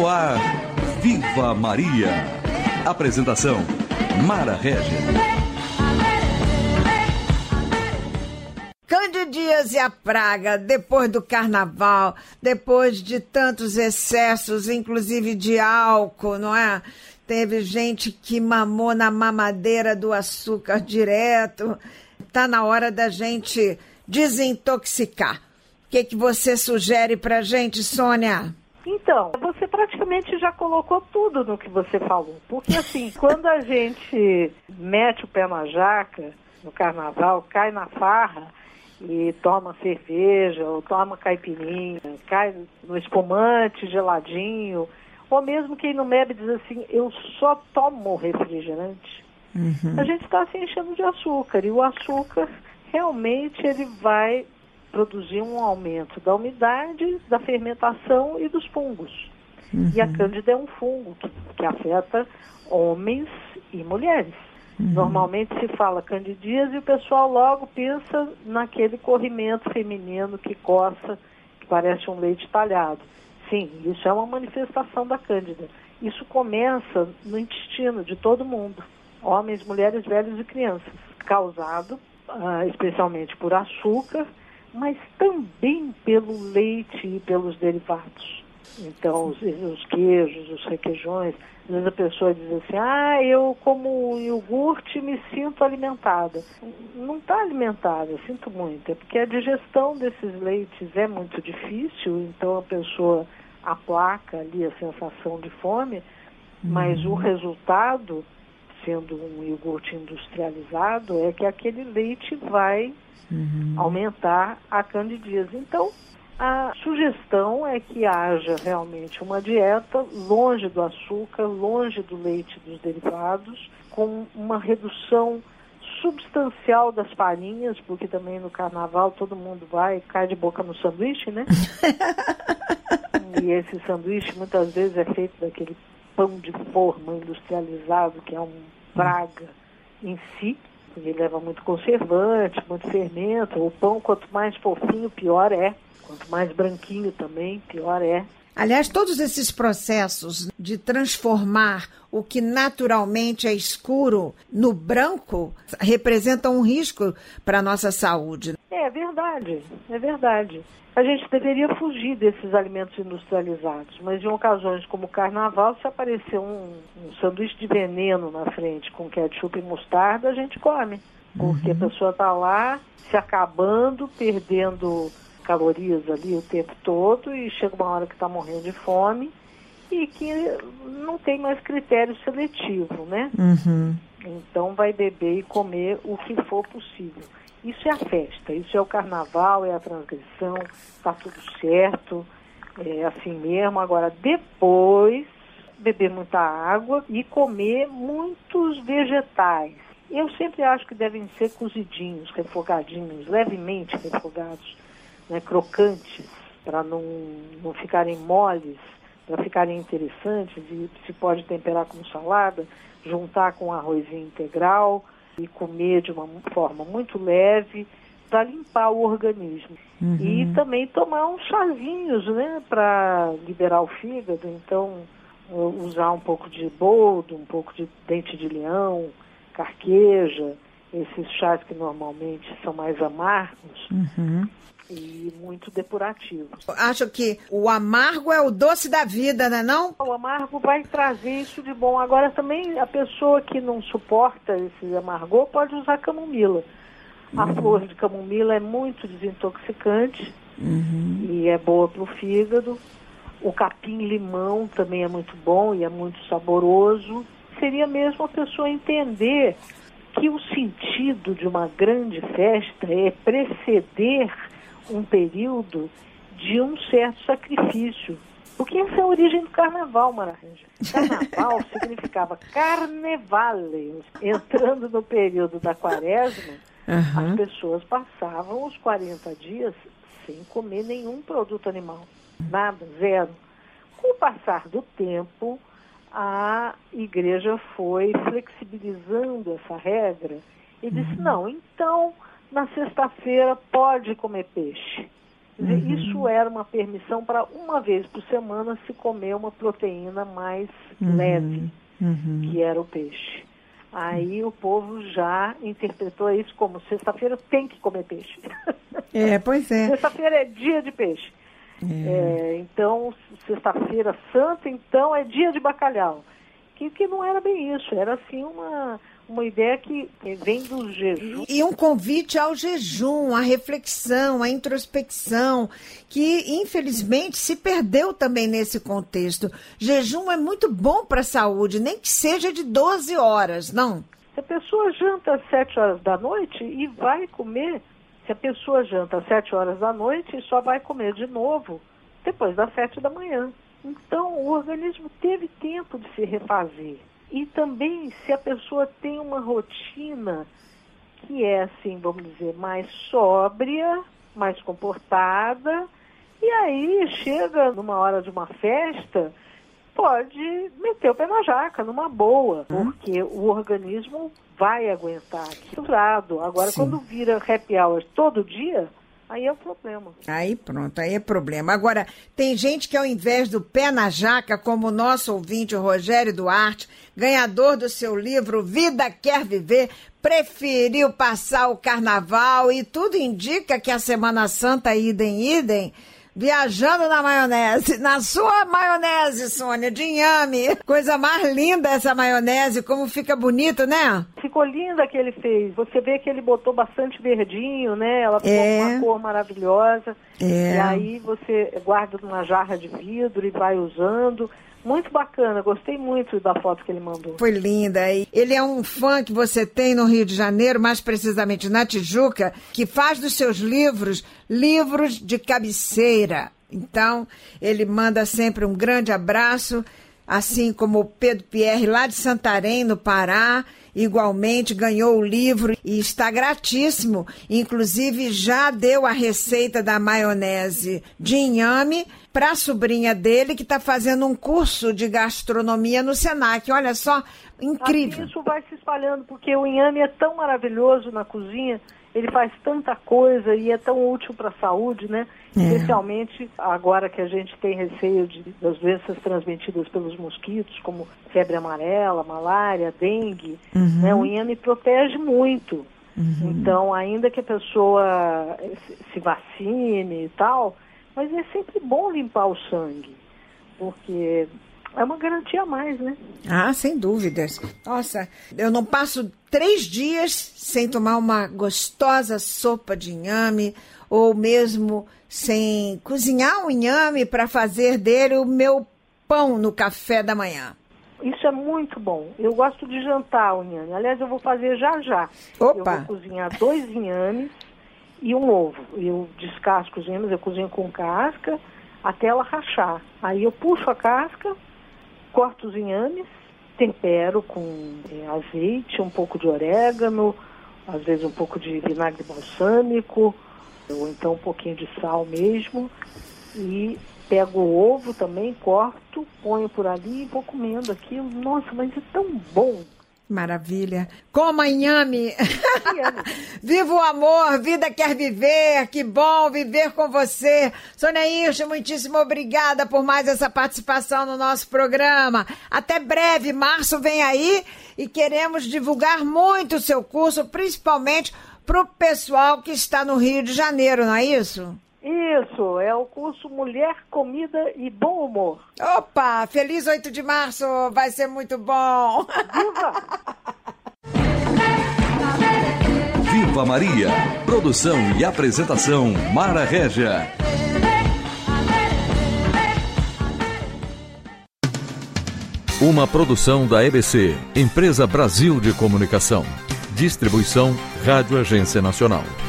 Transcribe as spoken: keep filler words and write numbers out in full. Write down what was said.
No ar, Viva Maria. Apresentação, Mara Régia. Candidíase e a praga, depois do carnaval, depois de tantos excessos, inclusive de álcool, não é? Teve gente que mamou na mamadeira do açúcar direto. Tá na hora da gente desintoxicar. O que, que você sugere pra gente, Sônia? Então, você praticamente já colocou tudo no que você falou. Porque assim, quando a gente mete o pé na jaca, no carnaval, cai na farra e toma cerveja, ou toma caipirinha, cai no espumante geladinho, ou mesmo quem não bebe diz assim, eu só tomo refrigerante, uhum. A gente está se enchendo de açúcar. E o açúcar, realmente, ele vai produzir um aumento da umidade, da fermentação e dos fungos. Uhum. E a cândida é um fungo que, que afeta homens e mulheres. Uhum. Normalmente se fala candidíase e o pessoal logo pensa naquele corrimento feminino que coça, que parece um leite talhado. Sim, isso é uma manifestação da cândida. Isso começa no intestino de todo mundo, homens, mulheres, velhos e crianças, causado ah, especialmente por açúcar, mas também pelo leite e pelos derivados. Então, os, os queijos, os requeijões, às vezes a pessoa diz assim, ah, eu como iogurte me sinto alimentada. Não está alimentada, sinto muito, é porque a digestão desses leites é muito difícil, então a pessoa aplaca ali a sensação de fome, uhum. Mas o resultado, sendo um iogurte industrializado, é que aquele leite vai uhum. aumentar a candidíase. Então, a sugestão é que haja realmente uma dieta longe do açúcar, longe do leite e dos derivados, com uma redução substancial das farinhas, porque também no carnaval todo mundo vai, cai de boca no sanduíche, né? E esse sanduíche muitas vezes é feito daquele pão de forma industrializado, que é um praga em si, porque ele leva muito conservante, muito fermento. O pão, quanto mais fofinho, pior é. Quanto mais branquinho também, pior é. Aliás, todos esses processos de transformar o que naturalmente é escuro no branco representam um risco para a nossa saúde. É verdade, é verdade. A gente deveria fugir desses alimentos industrializados, mas em ocasiões como o carnaval, se aparecer um, um sanduíche de veneno na frente com ketchup e mostarda, a gente come. Porque uhum. a pessoa está lá se acabando, perdendo calorias ali o tempo todo e chega uma hora que está morrendo de fome e que não tem mais critério seletivo, né? Uhum. Então vai beber e comer o que for possível. Isso é a festa, isso é o carnaval, é a transgressão, está tudo certo, é assim mesmo. Agora, depois, beber muita água e comer muitos vegetais. Eu sempre acho que devem ser cozidinhos, refogadinhos, levemente refogados, né, crocantes, para não, não ficarem moles, para ficarem interessantes, e se pode temperar com salada, juntar com arrozinho integral e comer de uma forma muito leve para limpar o organismo. Uhum. E também tomar uns chazinhos, né, para liberar o fígado. Então, usar um pouco de boldo, um pouco de dente de leão, carqueja, esses chás que normalmente são mais amargos. Uhum. E muito depurativos. Acho que o amargo é o doce da vida, não é não? O amargo vai trazer isso de bom. Agora também a pessoa que não suporta esse amargor pode usar camomila. Uhum. A flor de camomila é muito desintoxicante, uhum. e é boa para o fígado. O capim-limão também é muito bom e é muito saboroso. Seria mesmo a pessoa entender que o sentido de uma grande festa é preceder um período de um certo sacrifício. Porque essa é a origem do carnaval, Maravilha. Carnaval significava carnevale. Entrando no período da quaresma, uhum. as pessoas passavam os quarenta dias sem comer nenhum produto animal. Nada, zero. Com o passar do tempo, a igreja foi flexibilizando essa regra e disse, uhum. não, então, na sexta-feira pode comer peixe. Quer dizer, uhum. Isso era uma permissão para uma vez por semana se comer uma proteína mais uhum. leve, uhum. que era o peixe. Aí o povo já interpretou isso como sexta-feira tem que comer peixe. É, pois é. Sexta-feira é dia de peixe. É. É, então, sexta-feira santa, então, é dia de bacalhau. Que, que não era bem isso, era assim uma, uma ideia que vem do jejum. E um convite ao jejum, à reflexão, à introspecção, que infelizmente se perdeu também nesse contexto. Jejum é muito bom para a saúde, nem que seja de doze horas, não? Se a pessoa janta às sete horas da noite e vai comer, se a pessoa janta às sete horas da noite e só vai comer de novo depois das sete da manhã. Então, o organismo teve tempo de se refazer. E também, se a pessoa tem uma rotina que é, assim, vamos dizer, mais sóbria, mais comportada, e aí chega numa hora de uma festa, pode meter o pé na jaca, numa boa, porque o organismo vai aguentar aquilo. Agora, Sim. quando vira happy hour todo dia, aí é o problema. Aí pronto, aí é problema. Agora, tem gente que ao invés do pé na jaca, como o nosso ouvinte, o Rogério Duarte, ganhador do seu livro Vida Quer Viver, preferiu passar o carnaval e tudo indica que a Semana Santa, idem, idem, viajando na maionese, na sua maionese, Sônia, de inhame. Coisa mais linda essa maionese, como fica bonita, né? Ficou linda que ele fez. Você vê que ele botou bastante verdinho, né? Ela ficou é. com uma cor maravilhosa. É. E aí você guarda numa jarra de vidro e vai usando. Muito bacana, gostei muito da foto que ele mandou. Foi linda. Ele é um fã que você tem no Rio de Janeiro, mais precisamente na Tijuca, que faz dos seus livros, livros de cabeceira. Então, ele manda sempre um grande abraço, assim como o Pedro Pierre, lá de Santarém, no Pará, igualmente ganhou o livro e está gratíssimo. Inclusive, já deu a receita da maionese de inhame para a sobrinha dele, que está fazendo um curso de gastronomia no Senac. Olha só, incrível. Assim isso vai se espalhando, porque o inhame é tão maravilhoso na cozinha, ele faz tanta coisa e é tão útil para a saúde, né? É. Especialmente agora que a gente tem receio de, das doenças transmitidas pelos mosquitos, como febre amarela, malária, dengue, uhum. né? O inhame protege muito. Uhum. Então, ainda que a pessoa se vacine e tal, mas é sempre bom limpar o sangue, porque é uma garantia a mais, né? Ah, sem dúvidas. Nossa, eu não passo três dias sem tomar uma gostosa sopa de inhame, ou mesmo sem cozinhar um inhame para fazer dele o meu pão no café da manhã. Isso é muito bom. Eu gosto de jantar o inhame. Aliás, eu vou fazer já já. Opa. Eu vou cozinhar dois inhames e um ovo. Eu descasco os inhames, eu cozinho com casca até ela rachar. Aí eu puxo a casca, corto os inhames, tempero com é, azeite, um pouco de orégano, às vezes um pouco de vinagre balsâmico, ou então um pouquinho de sal mesmo, e pego o ovo também, corto, ponho por ali e vou comendo aquilo. Nossa, mas é tão bom! Maravilha. Coma inhame. Viva o amor, vida quer viver, que bom viver com você. Sônia Hirsch, muitíssimo obrigada por mais essa participação no nosso programa. Até breve, março vem aí e queremos divulgar muito o seu curso, principalmente para o pessoal que está no Rio de Janeiro, não é isso? Isso, é o curso Mulher, Comida e Bom Humor. Opa, feliz oito de março, vai ser muito bom. Viva! Viva Maria, produção e apresentação Mara Régia. Uma produção da E B C, Empresa Brasil de Comunicação. Distribuição Rádio Agência Nacional.